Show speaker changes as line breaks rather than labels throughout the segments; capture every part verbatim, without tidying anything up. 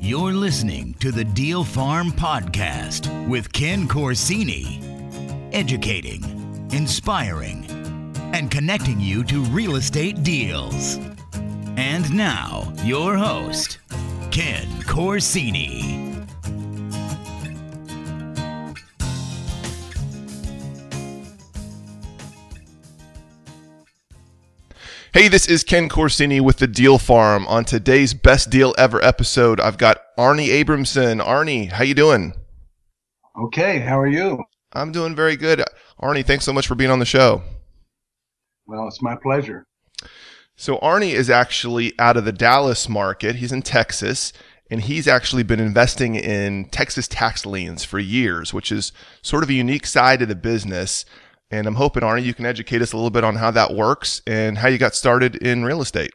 You're listening to the Deal Farm Podcast with Ken Corsini. Educating, inspiring, and connecting you to real estate deals. And now, your host, Ken Corsini.
Hey, this is Ken Corsini with the Deal Farm. On today's Best Deal Ever episode, I've got Arnie Abramson. Arnie, how you doing?
Okay, how are you?
I'm doing very good. Arnie, thanks so much for being on the show.
Well, it's my pleasure.
So Arnie is actually out of the Dallas market. He's in Texas, and he's actually been investing in Texas tax liens for years, which is sort of a unique side of the business. And I'm hoping, Arnie, you can educate us a little bit on how that works and how you got started in real estate.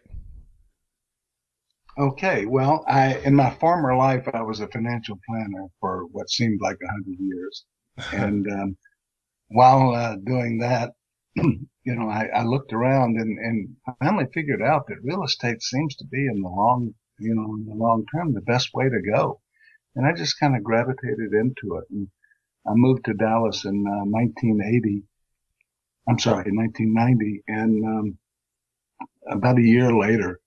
Okay, well, I in my former life, I was a financial planner for what seemed like a hundred years. And um, while uh, doing that, you know, I, I looked around and, and I finally figured out that real estate seems to be in the long, you know, in the long term, the best way to go. And I just kind of gravitated into it. And I moved to Dallas in uh, nineteen eighty. I'm sorry, in nineteen ninety. And um, about a year later,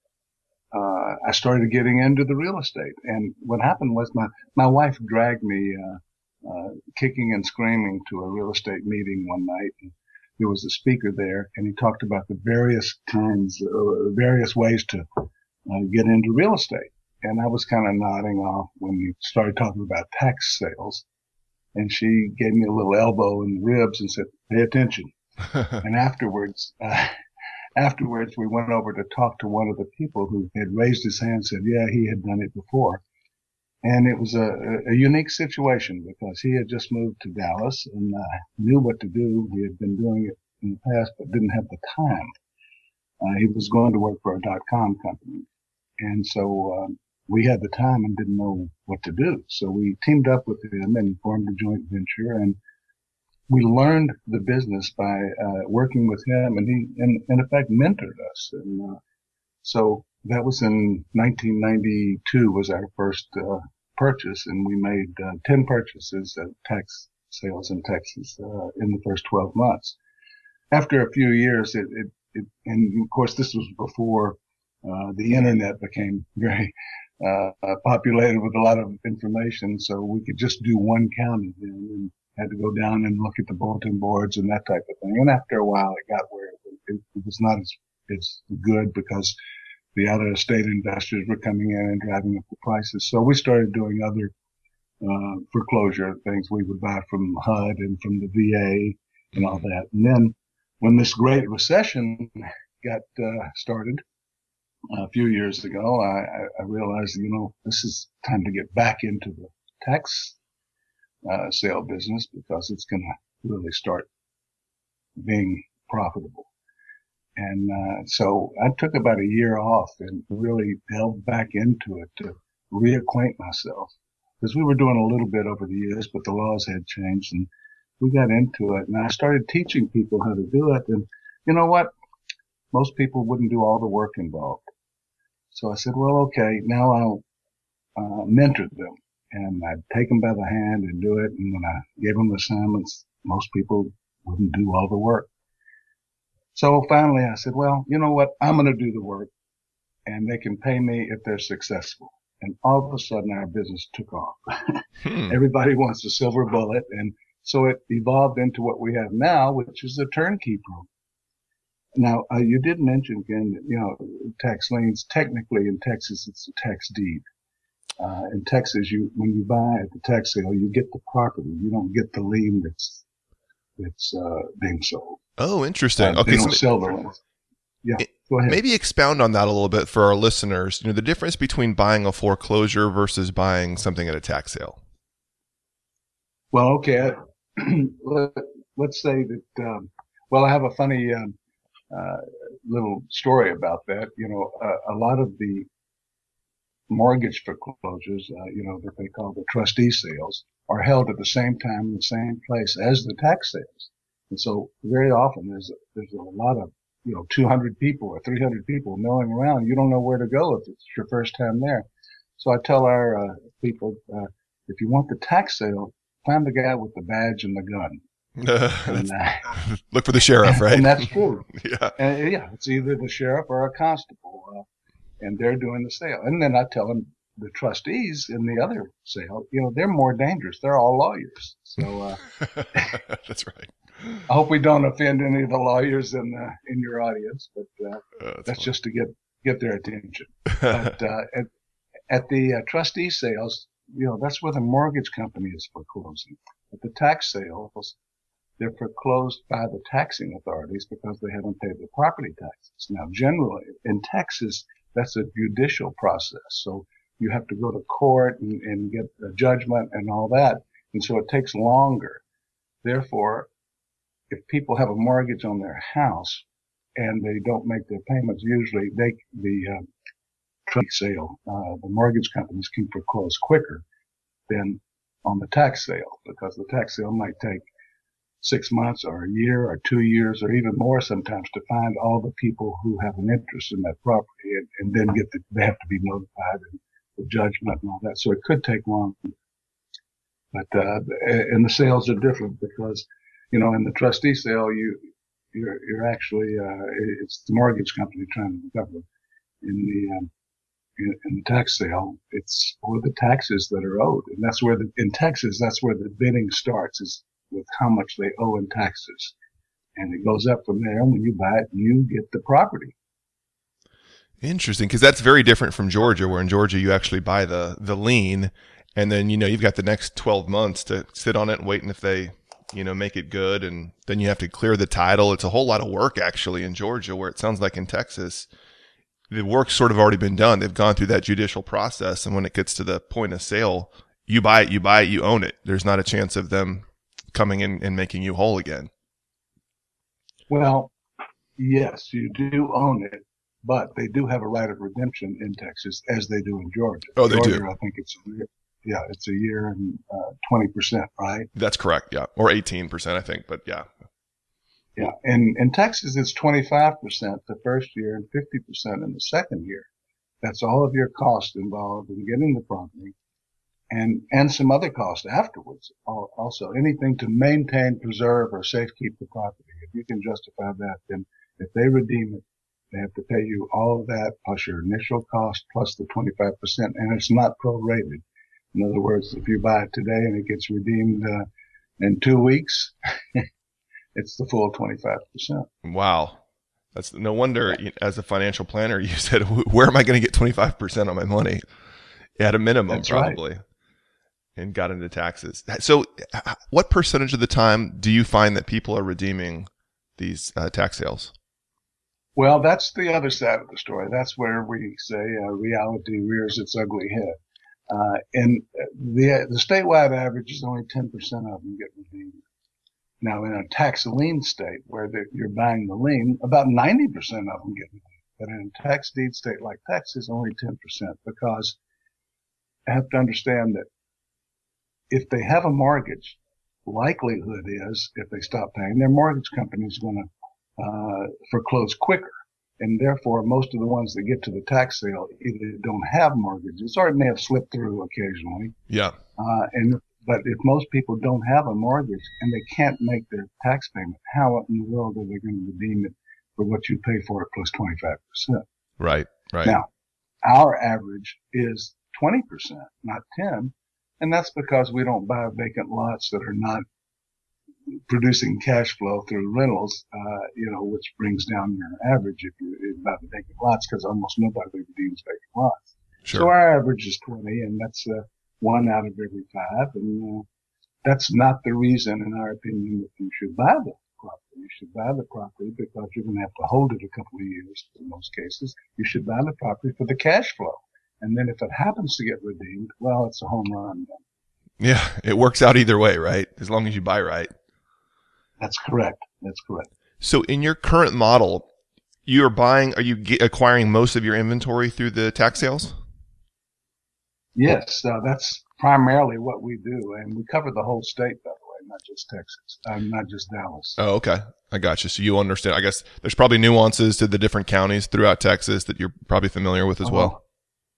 uh, I started getting into the real estate. And what happened was my, my wife dragged me uh, uh, kicking and screaming to a real estate meeting one night. And there was a speaker there, and he talked about the various kinds, uh, various ways to uh, get into real estate. And I was kind of nodding off when he started talking about tax sales. And she gave me a little elbow in the ribs and said, "Pay attention." And afterwards, uh, afterwards, we went over to talk to one of the people who had raised his hand and said, yeah, he had done it before. And it was a, a unique situation because he had just moved to Dallas and uh, knew what to do. He had been doing it in the past, but didn't have the time. Uh, he was going to work for a dot-com company. And so um, we had the time and didn't know what to do. So we teamed up with him and formed a joint venture, and we learned the business by uh, working with him, and he, in, in effect, mentored us. And uh, so that was in nineteen ninety-two was our first uh, purchase, and we made uh, ten purchases of tax sales in Texas uh, in the first twelve months. After a few years, it, it, it and of course this was before uh, the internet became very uh, populated with a lot of information, so we could just do one county then, and had to go down and look at the bulletin boards and that type of thing. And after a while, it got where it, it, it was not as, as good because the out-of-state investors were coming in and driving up the prices. So we started doing other uh, foreclosure things. We would buy from H U D and from the V A and all that. And then when this Great Recession got uh, started a few years ago, I, I realized, you know, this is time to get back into the tax Uh, sale business because it's going to really start being profitable. And uh, so I took about a year off and really delved back into it to reacquaint myself, because we were doing a little bit over the years, but the laws had changed, and we got into it. And I started teaching people how to do it. And you know what? Most people wouldn't do all the work involved. So I said, well, okay, now I'll uh, mentor them. And I'd take them by the hand and do it. And when I gave them assignments, most people wouldn't do all the work. So finally I said, well, you know what? I'm going to do the work, and they can pay me if they're successful. And all of a sudden our business took off. hmm. Everybody wants a silver bullet. And so it evolved into what we have now, which is a turnkey program. Now, uh, you did mention again, that, you know, tax liens, technically in Texas, it's a tax deed. Uh, in Texas, you, when you buy at the tax sale, you get the property. You don't get the lien that's, that's, uh, being sold.
Oh, interesting.
Uh,
okay.
They don't
So
sell the liens. Yeah.
it,
go ahead.
Maybe expound on that a little bit for our listeners. You know, the difference between buying a foreclosure versus buying something at a tax sale.
Well, okay. Let's say that, um, well, I have a funny, um, uh, little story about that. You know, uh, a lot of the mortgage foreclosures, uh, you know, that they call the trustee sales, are held at the same time in the same place as the tax sales. And so very often there's a, there's a lot of, you know, two hundred people or three hundred people milling around. You don't know where to go if it's your first time there. So I tell our uh, people, uh, if you want the tax sale, find the guy with the badge and the gun.
and, uh, look for the sheriff, right?
And that's true.
yeah.
And, yeah, it's either the sheriff or a constable, uh, and they're doing the sale. And then I tell them the trustees in the other sale, you know, they're more dangerous. They're all lawyers. So uh,
that's right.
I hope we don't offend any of the lawyers in uh, in your audience, but uh, oh, that's, that's just to get get their attention. But uh, at, at the uh, trustee sales, you know, that's where the mortgage company is foreclosing. At the tax sales, they're foreclosed by the taxing authorities because they haven't paid the property taxes. Now, generally, in Texas, that's a judicial process. So you have to go to court and, and get a judgment and all that. And so it takes longer. Therefore, if people have a mortgage on their house and they don't make their payments, usually they, the uh, trustee sale, uh, the mortgage companies can foreclose quicker than on the tax sale, because the tax sale might take six months or a year or two years or even more sometimes to find all the people who have an interest in that property, and, and then get the, they have to be notified and the judgment and all that. So it could take long. But, uh, and the sales are different because, you know, in the trustee sale, you, you're, you're actually, uh, it's the mortgage company trying to recover. In the, um, in, in the tax sale, it's for the taxes that are owed. And that's where the, in Texas, that's where the bidding starts, is with how much they owe in taxes. And it goes up from there. And when you buy it, you get the property.
Interesting. Cause that's very different from Georgia, where in Georgia, you actually buy the, the lien, and then, you know, you've got the next twelve months to sit on it and wait. And if they, you know, make it good, and then you have to clear the title. It's a whole lot of work actually in Georgia, where it sounds like in Texas, the work's sort of already been done. They've gone through that judicial process. And when it gets to the point of sale, you buy it, you buy it, you own it. There's not a chance of them coming in and making you whole again.
Well, yes, you do own it, but they do have a right of redemption in Texas, as they do in Georgia.
Oh, they
Georgia,
do.
I think it's a year. Yeah, it's a year and uh, twenty percent, right?
That's correct. Yeah. Or eighteen percent, I think, but yeah.
Yeah. And in Texas, it's twenty-five percent the first year and fifty percent in the second year. That's all of your cost involved in getting the property, and, and some other costs afterwards. Also, anything to maintain, preserve, or safekeep the property. If you can justify that, then if they redeem it, they have to pay you all of that plus your initial cost plus the twenty-five percent, and it's not prorated. In other words, if you buy it today and it gets redeemed uh, in two weeks, it's the full twenty-five percent.
Wow. That's no wonder, as a financial planner, you said, where am I going to get twenty-five percent on my money? At a minimum,
That's
probably.
Right.
And got into taxes. So what percentage of the time do you find that people are redeeming these uh, tax sales?
Well, that's the other side of the story. That's where we say uh, reality rears its ugly head. Uh, and the, the statewide average is only ten percent of them get redeemed. Now, in a tax lien state where you're buying the lien, about ninety percent of them get redeemed. But in a tax deed state like Texas, only ten percent, because I have to understand that if they have a mortgage, likelihood is if they stop paying, their mortgage company is going to uh, foreclose quicker. And therefore, most of the ones that get to the tax sale either don't have mortgages or it may have slipped through occasionally.
Yeah.
Uh, and but if most people don't have a mortgage and they can't make their tax payment, how in the world are they going to redeem it for what you pay for it plus twenty-five percent?
Right. Right.
Now, our average is twenty percent, not ten. And that's because we don't buy vacant lots that are not producing cash flow through rentals, uh, you know, which brings down your average if you buy the vacant lots, because almost nobody redeems vacant lots.
Sure.
So our average is twenty, and that's uh, one out of every five. And uh, that's not the reason, in our opinion, that you should buy the property. You should buy the property because you're going to have to hold it a couple of years in most cases. You should buy the property for the cash flow. And then if it happens to get redeemed, well, it's a home run.
Yeah, it works out either way, right? As long as you buy right.
That's correct. That's correct.
So in your current model, you're buying, are you get, acquiring most of your inventory through the tax sales?
Yes, uh, that's primarily what we do. And we cover the whole state, by the way, not just Texas, uh, not just Dallas.
Oh, okay. I got you. So you understand. I guess there's probably nuances to the different counties throughout Texas that you're probably familiar with as
oh,
well.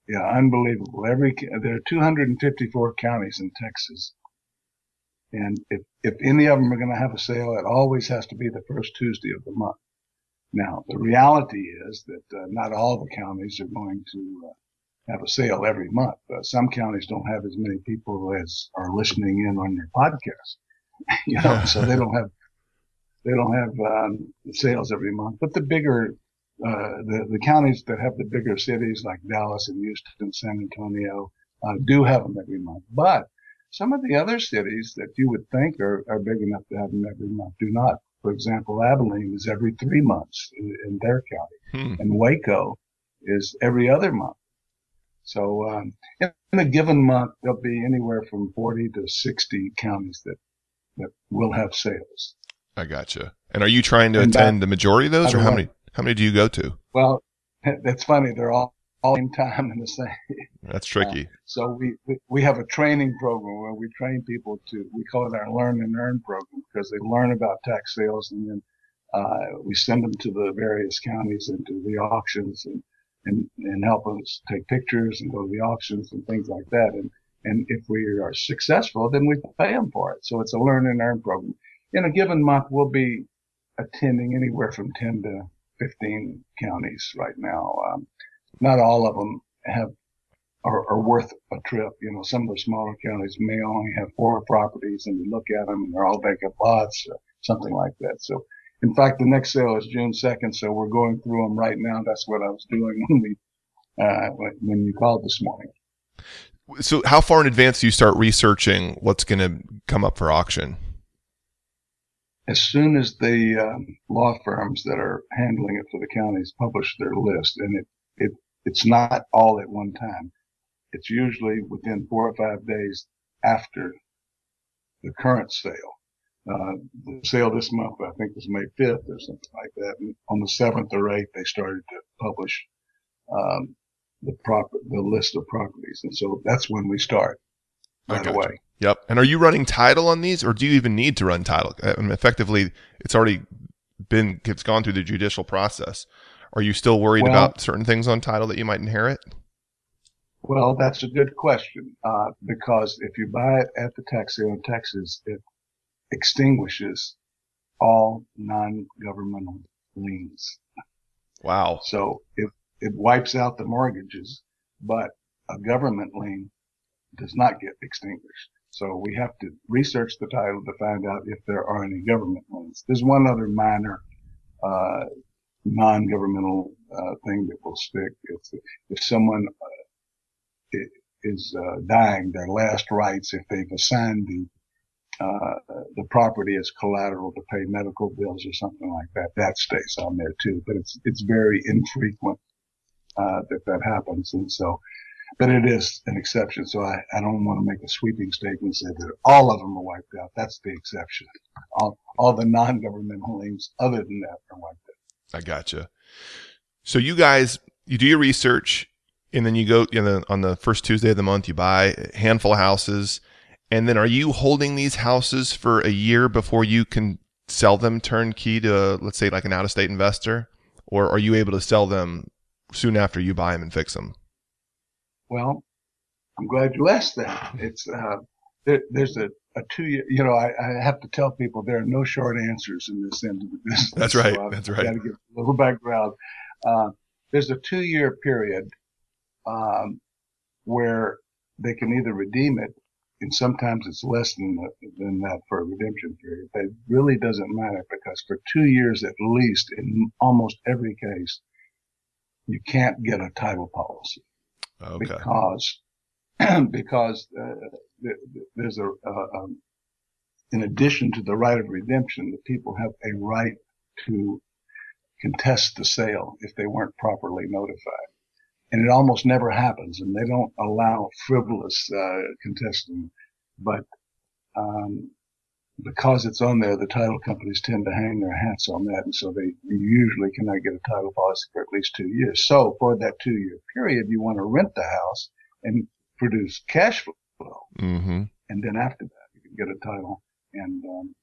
Yeah, unbelievable. Every there are two hundred fifty-four counties in Texas, and if if any of them are going to have a sale, it always has to be the first Tuesday of the month. Now, the reality is that uh, not all the counties are going to uh, have a sale every month. Uh, some counties don't have as many people as are listening in on your podcast, you know, so they don't have they don't have um, sales every month. But the bigger uh, the the counties that have the bigger cities like Dallas and Houston, San Antonio, uh, do have them every month. But some of the other cities that you would think are, are big enough to have them every month do not. For example, Abilene is every three months in, in their county,
Hmm.
and Waco is every other month. So um, in, in a given month, there'll be anywhere from forty to sixty counties that, that will have sales.
I gotcha. And are you trying to
And by,
attend the majority of those,
by
or
the
how
way,
many how many do you go to?
well, that's funny. They're all all in time in the same.
That's
Uh,
tricky.
so we, we we have a training program where we train people to, we call it our learn and earn program, because they learn about tax sales, and then uh, we send them to the various counties and to the auctions, and, and, and help us take pictures and go to the auctions and things like that. And, and if we are successful, then we pay them for it. So it's a learn and earn program. In a given month, we'll be attending anywhere from ten to fifteen counties right now. Um, not all of them have Are, are worth a trip. You know, some of the smaller counties may only have four properties, and you look at them and they're all vacant lots, or something like that. So, in fact, the next sale is June second, so we're going through them right now. That's what I was doing when we uh, when you called this morning.
So how far in advance do you start researching what's going to come up for auction?
As soon as the um, law firms that are handling it for the counties publish their list, and it it it's not all at one time. It's usually within four or five days after the current sale. Uh, the sale this month, I think, was May fifth or something like that. And on the seventh or eighth, they started to publish um, the prop the list of properties, and so that's when we start
I
right
gotcha.
away.
Yep. And are you running title on these, or do you even need to run title? I mean, effectively, it's already been it's gone through the judicial process. Are you still worried
Well,
about certain things on title that you might inherit?
Well, that's a good question, uh, because if you buy it at the tax sale in Texas, it extinguishes all non-governmental liens.
Wow.
So it, it wipes out the mortgages, but a government lien does not get extinguished. So we have to research the title to find out if there are any government liens. There's one other minor uh, non-governmental uh, thing that will stick. It's if someone uh, is uh, dying, their last rights, if they've assigned the uh, the property as collateral to pay medical bills or something like that, that stays on there too. But it's it's very infrequent uh, that that happens, and so, but it is an exception. So I, I don't want to make a sweeping statement and say that all of them are wiped out. That's the exception. All all the non-governmental liens other than that are wiped out.
I gotcha. So you guys, you do your research, and then you go, you know, on the first Tuesday of the month, you buy a handful of houses. And then are you holding these houses for a year before you can sell them turnkey to, let's say, like an out-of-state investor? Or are you able to sell them soon after you buy them and fix them?
Well, I'm glad you asked that. It's uh, there, there's a, a two-year, you know, I, I have to tell people there are no short answers in this end of the business.
That's right.
So I've,
That's
I've
right.
got to give a little background. Uh, there's a two-year period um, where they can either redeem it, and sometimes it's less than, the, than that for a redemption period. But it really doesn't matter, because for two years at least, in almost every case, you can't get a title policy.
Okay.
Because because uh, there's a, uh, um, in addition to the right of redemption, the people have a right to contest the sale if they weren't properly notified. And it almost never happens, and they don't allow frivolous uh, contesting. But um, because it's on there, the title companies tend to hang their hats on that, and so they usually cannot get a title policy for at least two years. So for that two-year period, you want to rent the house and produce cash flow,
Mm-hmm.
and then after that, you can get a title and um,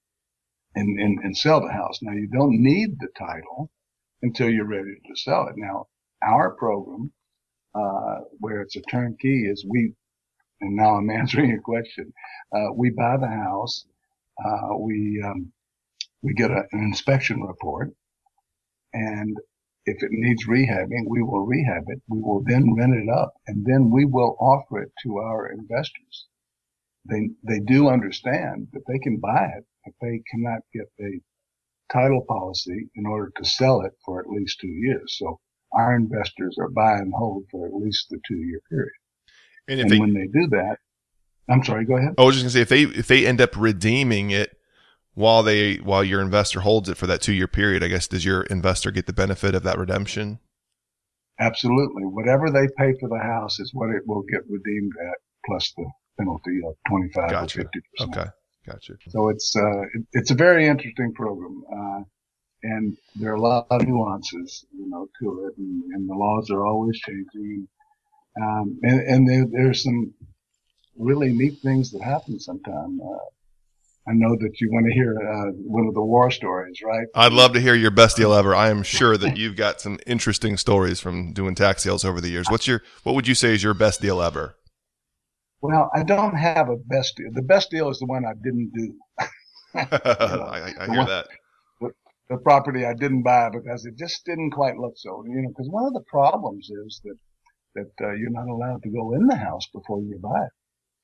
and, and and sell the house. Now, you don't need the title until you're ready to sell it. Now, our program uh, where it's a turnkey is we, and now I'm answering your question. Uh, we buy the house. Uh, we, um, we get a, an inspection report, and if it needs rehabbing, we will rehab it. We will then rent it up, and then we will offer it to our investors. They, they do understand that they can buy it, but they cannot get a title policy in order to sell it for at least two years. So our investors are buy and hold for at least the two year period.
And, if
and
they,
when they do that, I'm sorry, go ahead.
I was just gonna say, if they, if they end up redeeming it while they, while your investor holds it for that two year period, I guess, does your investor get the benefit of that redemption?
Absolutely. Whatever they pay for the house is what it will get redeemed at, plus the penalty of twenty-five
Gotcha.
or fifty percent.
Okay. Gotcha.
So it's, uh, it, it's a very interesting program. Uh, and there are a lot of nuances, you know, to it, and, and the laws are always changing. Um, and, and there, there's some really neat things that happen sometimes. Uh, I know that you want to hear uh, one of the war stories, right?
I'd love to hear your best deal ever. I am sure that you've got some interesting stories from doing tax sales over the years. What's your, what would you say is your best deal ever?
Well, I don't have a best deal. The best deal is the one I didn't do. you know,
I, I hear
one,
that.
The, the property I didn't buy because it just didn't quite look so. You know, because one of the problems is that that uh, you're not allowed to go in the house before you buy it.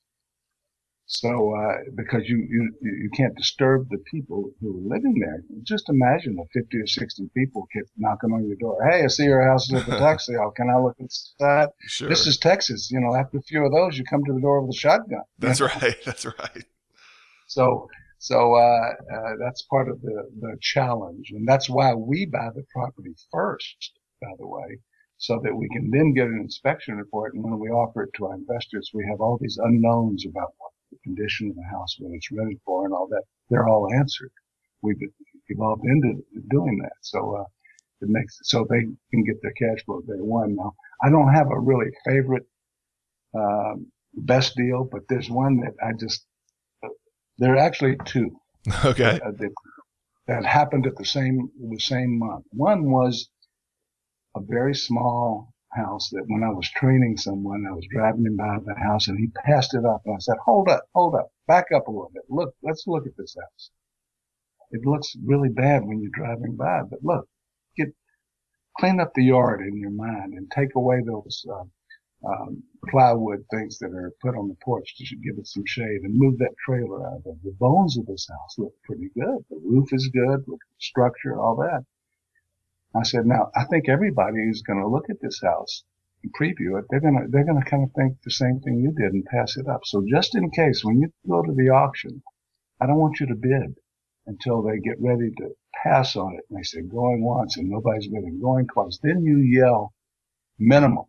So, uh, because you, you, you can't disturb the people who are living there. Just imagine if fifty or sixty people kept knocking on your door. Hey, I see your house is at the tax sale. Can I look inside?
Sure.
This is Texas. You know, after a few of those, you come to the door with a shotgun.
That's right. That's right.
So, so, uh, uh, that's part of the, the challenge. And that's why we buy the property first, by the way, so that we can then get an inspection report. And when we offer it to our investors, we have all these unknowns about what the condition of the house, what it's rented for, and all that. They're all answered. We've evolved into doing that. So, uh, it makes, so they can get their cash flow day one. Now, I don't have a really favorite, um, best deal, but there's one that I just, uh, there are actually two.
Okay.
Uh, that, that happened at the same, the same month. One was a very small house that when I was training someone, I was driving him by the house and he passed it up. And I said, hold up, hold up, back up a little bit. Look, let's look at this house. It looks really bad when you're driving by, but look, get, clean up the yard in your mind and take away those, uh, um, plywood things that are put on the porch to give it some shade and move that trailer out of it. The bones of this house look pretty good. The roof is good, the structure, all that. I said, now, I think everybody who's going to look at this house and preview it, they're going to, they're going to kind of think the same thing you did and pass it up. So just in case, when you go to the auction, I don't want you to bid until they get ready to pass on it. And they say going once and nobody's bidding, going twice. Then you yell minimum.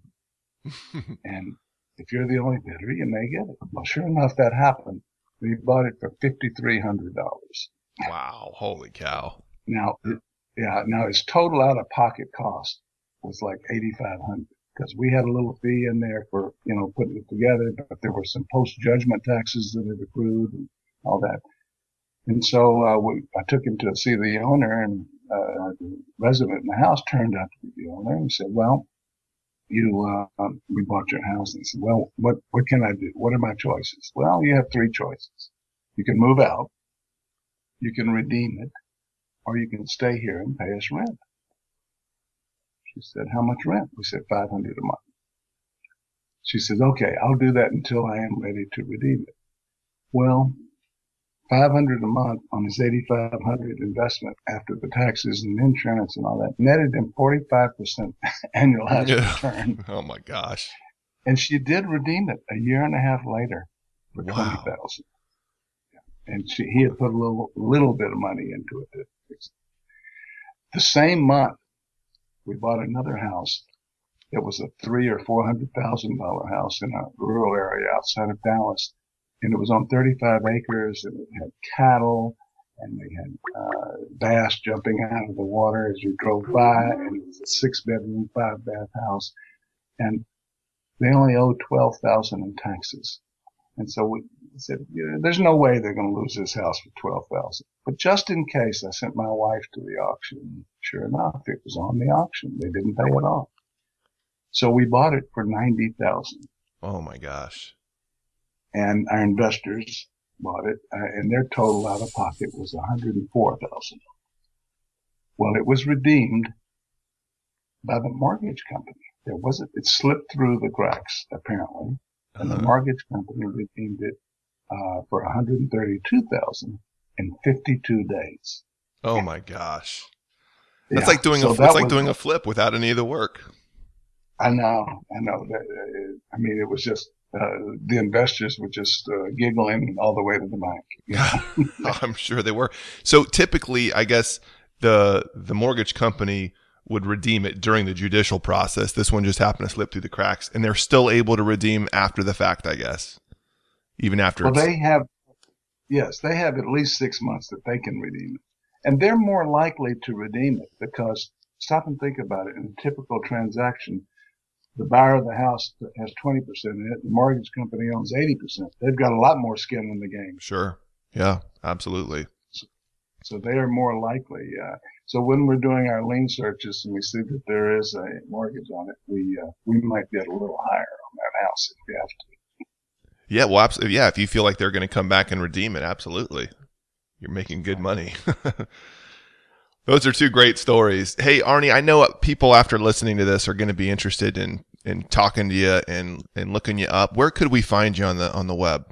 And if you're the only bidder, you may get it. Well, sure enough, that happened. We bought it for five thousand three hundred dollars.
Wow. Holy cow.
Now, it, Yeah, now his total out-of-pocket cost was like eighty-five hundred dollars because we had a little fee in there for, you know, putting it together, but there were some post-judgment taxes that had accrued and all that. And so uh, we, I took him to see the owner, and uh, the resident in the house turned out to be the owner, and he said, well, you, uh, um, we bought your house. And he said, well, what, what can I do? What are my choices? Well, you have three choices. You can move out, you can redeem it, or you can stay here and pay us rent. She said, how much rent? We said five hundred dollars a month. She said, okay, I'll do that until I am ready to redeem it. Well, five hundred dollars a month on his eighty-five hundred dollars investment after the taxes and insurance and all that netted him forty-five percent annualized
Yeah.
return.
Oh my gosh.
And she did redeem it a year and a half later for
Wow.
twenty thousand dollars. And she, he had put a little, little bit of money into it to fix it. The same month, we bought another house. It was a three or four hundred thousand dollar house in a rural area outside of Dallas, and it was on thirty-five acres, and it had cattle, and they had uh, bass jumping out of the water as you drove by, and it was a six bedroom, five bath house, and they only owed twelve thousand in taxes. And so we said, yeah, there's no way they're going to lose this house for twelve thousand. But just in case, I sent my wife to the auction. Sure enough, it was on the auction. They didn't pay it off. So we bought it for ninety thousand
Oh my gosh.
and our investors bought it, uh, and their total out of pocket was one hundred four thousand. Well, it was redeemed by the mortgage company. There wasn't, it slipped through the cracks, apparently, and the
Uh-huh.
mortgage company redeemed it uh, for one hundred thirty-two thousand in fifty-two days.
Oh my gosh. That's
Yeah,
like doing
so
a,
that
it's like
was-
doing a flip without any of the work.
I know, I know. That, uh, I mean, it was just uh, the investors were just uh, giggling all the way to the bank. You know?
I'm sure they were. So typically, I guess the the mortgage company would redeem it during the judicial process. This one just happened to slip through the cracks, and they're still able to redeem after the fact, I guess, even after.
Well,
it's,
they have, yes, they have at least six months that they can redeem it. And they're more likely to redeem it because, stop and think about it, in a typical transaction, the buyer of the house has twenty percent in it, the mortgage company owns eighty percent. They've got a lot more skin in the game.
Sure. Yeah, absolutely.
So they are more likely. Uh, so when we're doing our lien searches and we see that there is a mortgage on it, we uh, we might get a little higher on that house if we have to.
Yeah, well, absolutely. Yeah, if you feel like they're going to come back and redeem it, absolutely. You're making good money. Those are two great stories. Hey, Arnie, I know people after listening to this are going to be interested in, in talking to you and, and looking you up. Where could we find you on the on the web?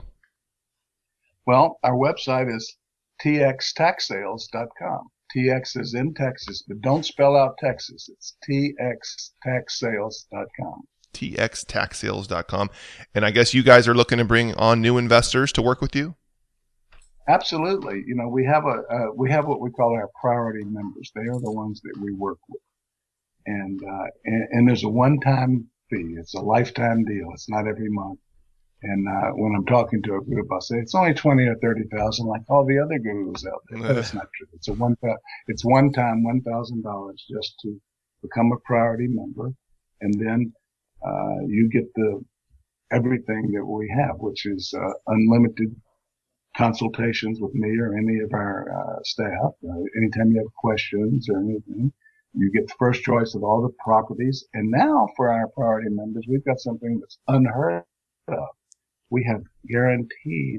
Well, our website is T X tax sales dot com. T X is in Texas, but don't spell out Texas. It's T X tax sales dot com.
T X tax sales dot com. And I guess you guys are looking to bring on new investors to work with you?
Absolutely. You know, we have a uh, we have what we call our priority members. They are the ones that we work with, and uh, and, and there's a one-time fee. It's a lifetime deal. It's not every month. And uh, when I'm talking to a group, I'll say it's only twenty or thirty thousand, like all the other gurus out there. But it's not true. It's a one it's one time one thousand dollars just to become a priority member, and then uh, you get the everything that we have, which is uh, unlimited consultations with me or any of our uh, staff. Uh, anytime you have questions or anything, you get the first choice of all the properties. And now for our priority members, we've got something that's unheard of. We have guaranteed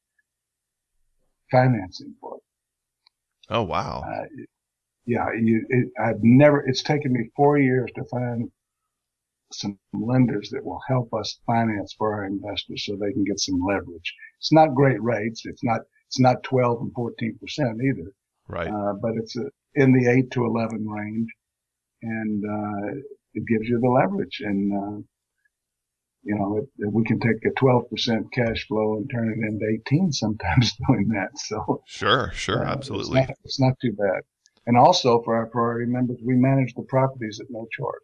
financing for it.
Oh, wow.
Uh, yeah, you, it, I've never, it's taken me four years to find some lenders that will help us finance for our investors so they can get some leverage. It's not great rates. It's not, it's not twelve and fourteen percent either.
Right.
Uh, but it's a, in the eight to eleven range, and, uh, it gives you the leverage. And, uh, you know, it, we can take a twelve percent cash flow and turn it into eighteen sometimes doing that. So
Sure, sure,
uh,
absolutely.
It's not, it's not too bad. And also for our priority members, we manage the properties at no charge.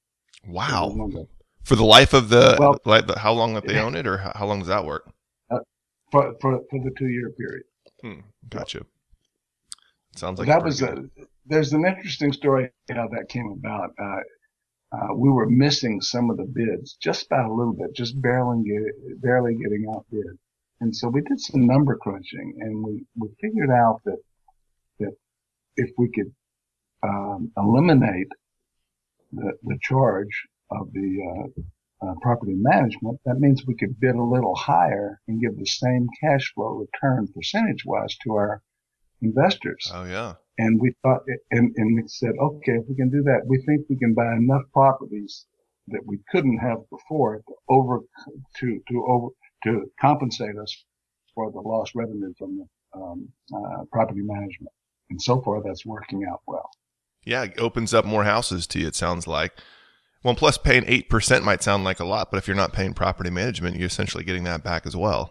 Wow. For the life of the,
Well,
like, how long that they own it, or how, how long does that work?
Uh, for, for, for the two year period.
Hmm, gotcha. Sounds like
that
a
was
pretty
a,
good-
there's an interesting story how that came about. Uh, uh, we were missing some of the bids just by a little bit, just barely get, barely getting outbid. And so we did some number crunching, and we, we figured out that, that if we could, um, eliminate the, the charge of the, uh, uh, property management, that means we could bid a little higher and give the same cash flow return percentage wise to our investors.
Oh, yeah.
And we thought, and, and we said, okay, if we can do that, we think we can buy enough properties that we couldn't have before to over, to, to over, to compensate us for the lost revenue from the, um, uh, property management. And so far that's working out well.
Yeah, it opens up more houses to you, it sounds like. Well, plus paying eight percent might sound like a lot, but if you're not paying property management, you're essentially getting that back as well.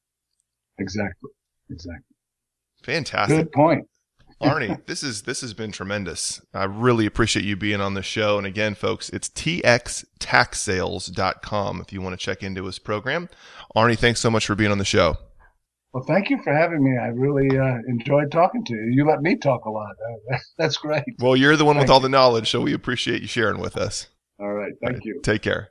Exactly. Exactly.
Fantastic.
Good point.
Arnie, this is this has been tremendous. I really appreciate you being on the show. And again, folks, it's T X tax sales dot com if you want to check into his program. Arnie, thanks so much for being on the show.
Well, thank you for having me. I really uh, enjoyed talking to you. You let me talk a lot. Uh, that's great.
Well, you're the one
Thank
with all
you.
the knowledge, so we appreciate you sharing with us.
All right. Thank
All right,
you.
Take care.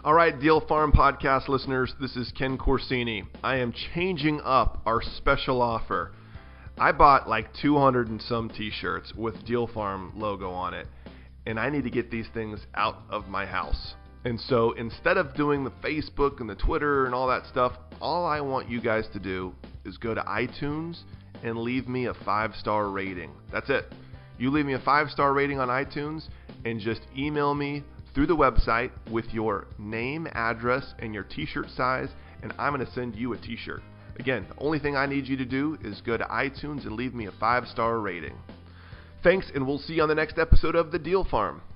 All right, Deal Farm podcast listeners, this is Ken Corsini. I am changing up our special offer. I bought like two hundred and some t-shirts with Deal Farm logo on it, and I need to get these things out of my house. And so instead of doing the Facebook and the Twitter and all that stuff, all I want you guys to do is go to iTunes and leave me a five-star rating. That's it. You leave me a five-star rating on iTunes and just email me through the website with your name, address, and your t-shirt size, and I'm going to send you a t-shirt. Again, the only thing I need you to do is go to iTunes and leave me a five-star rating. Thanks, and we'll see you on the next episode of The Deal Farm.